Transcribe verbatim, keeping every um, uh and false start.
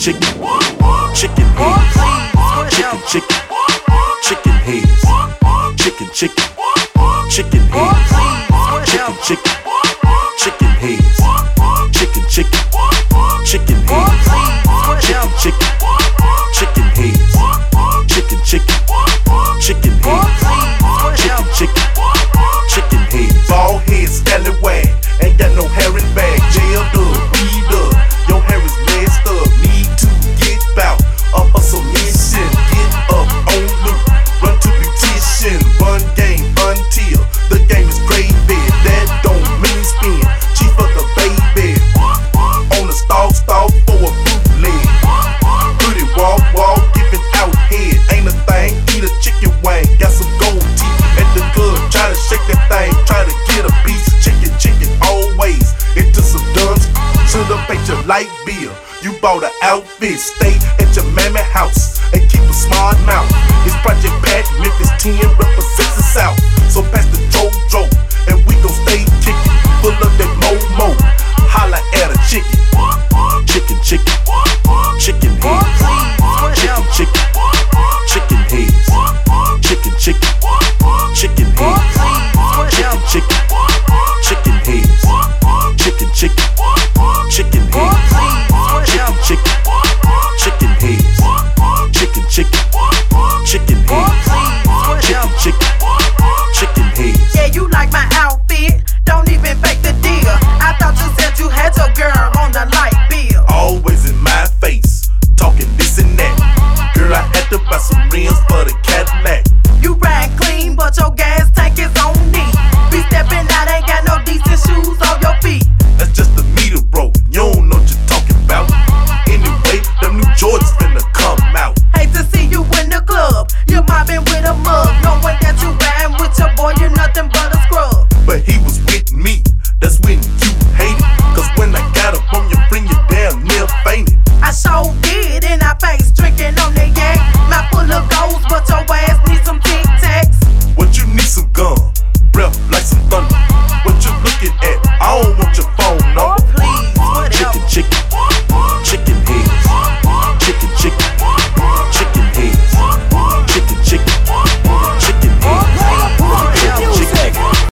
chicken, chicken heads, chicken, chicken, chicken heads, chicken, chicken, chicken heads, chicken, chicken, chicken heads, chicken, chicken, chicken heads, chicken, chicken, chicken heads, chicken, chicken, chicken heads, chicken, chicken, chicken heads. Bald head, scallywag, ain't got no hair in bag. Jailed up, weed up, your hair is messed up. Need to get bout a hustle mission. Get up on loop, run to beautician, run game until the game is gravy. That don't mean spin, chief of the baby. On the stall, stall for a bootleg. Pretty walk, walk, giving out head. Ain't a thing, eat a chicken wing. Got some gold teeth at the club, try to shake that thing, try to get a piece. Chicken, chicken, always into some duns. Should've paid your light bill. You bought an outfit, stay at your mammy house and keep a smart mouth. It's Project Pat, Memphis ten represents the South. So pass the JoJo and we gon' stay kickin', full of that mo-mo. Holla at a chicken.